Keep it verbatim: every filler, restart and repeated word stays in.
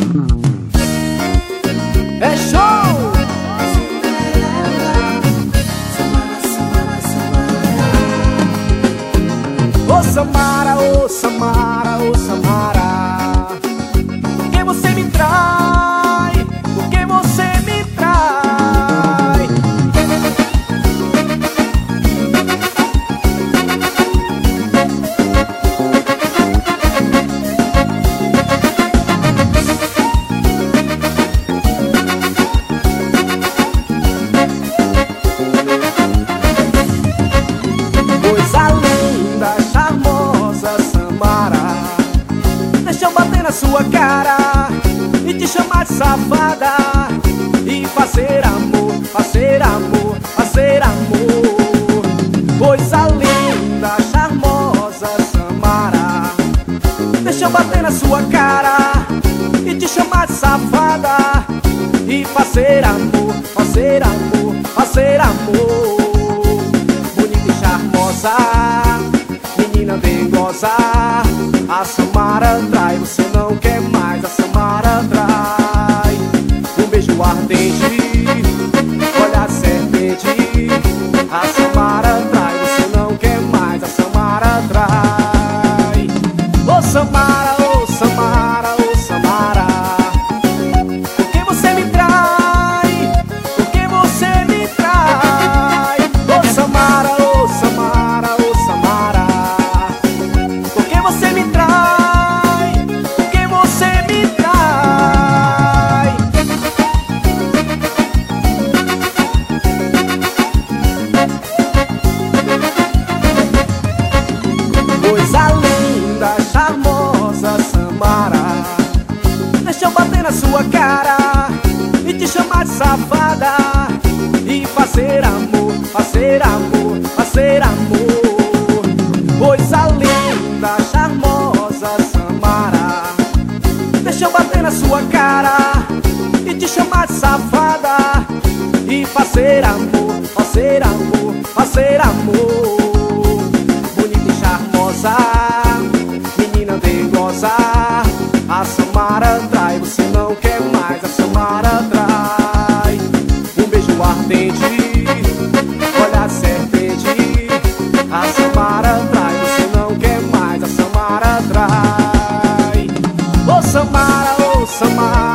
É show! Ô Samara, ô Samara, ô Samara, por que você me trai? Por que você me trai? Coisa linda, charmosa Samara, deixa eu bater na sua cara e te chamar de safada e fazer amor, fazer amor, fazer amor. Coisa linda, charmosa Samara, deixa eu bater na sua cara e te chamar de safada e fazer amor, fazer amor, fazer amor. Bonita e charmosa, menina dengosa, a Samara trai, você não quer mais, a Samara trai. Um beijo ardente, olhar de serpente, a Samara trai, você não quer mais, a Samara trai. Ô Samara, ô Samara, ô Samara, por que você me trai? Por que você me trai? Ô Samara, ô Samara, ô Samara, por que você me trai? Por que você me trai? Coisa linda, charmosa Samara, deixa eu bater na sua cara e te chamar de safada e fazer amor, fazer amor, fazer amor. Coisa linda, charmosa Samara, deixa eu bater na sua cara e te chamar de safada e fazer amor, fazer amor, fazer amor. Bonita e charmosa, menina dengosa, a Samara trai, você não quer mais, a Samara trai. Um beijo ardente, olhar de serpente, a Samara trai, você não quer mais, a Samara trai. Ô Samara, ô Samara,